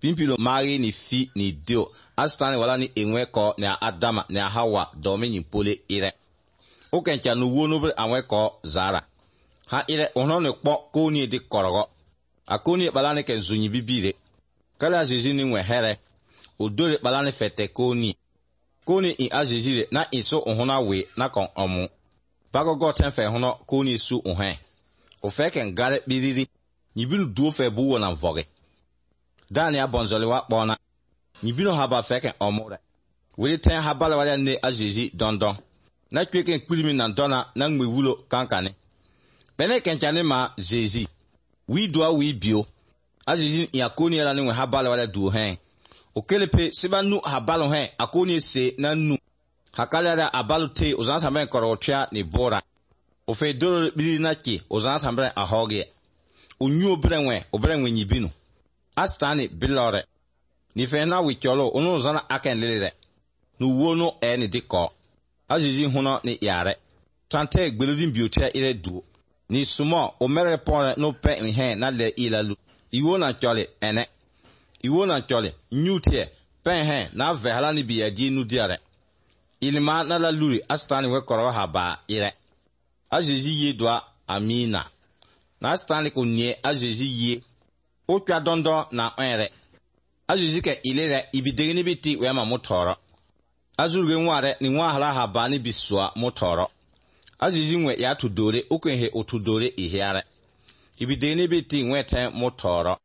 pimpilo mari ni fi ni dio astani wala ni enwe ko na Adama na Hawa domini pole ire o kencha no wono bre anwe ko zara ha ire ono ne kpo ko ni di korogo akoni balane ke zunyi bibire kala jeji ni nwe here odore balane fete koni i ajijire na iso ohuna we na kon omu bagogo tenfe hono koni su ohen o fe ken gare bididi nyibiru duo fe buwo na voge dani abonzole wa bona nyibiru haba fe ken omure we ten habala wala ne ajiji dondon na kweken kpirimi na dona na ngwewulo kankane bene kenchane ma jeji wi doa wi bio ajiji yakoni ala ne habala wala duo hen okelepe sibanu habalo hen akoni se na nu hakala abalu te ozanta men korotwa ni bora ofe doro biri na ki ozanta mbre ahoge onyu obrenwe nyibinu astani bilore ni fe na wikyolo onu ozana akenlele no wono eni diko ajiji huno ni yare tante gbelodin biotia ire duo ni sumo o mere pon no pe hen na le ilalu iwo na chole ene iwo na chole nyutie pen hen na vehala ni biadi nu diare ilima na la luri astani we koro haba ire ajiji ye doa amina na astani ko nie ajiji ye o twa dondo na onre ajiji ke ilere ibidegini biti we ma motoro azuruge nware ni nwa hala haba ni bisua motoro ajiji nwe ya tudore okwenhe otudore ihiare ibidegini biti nwete motoro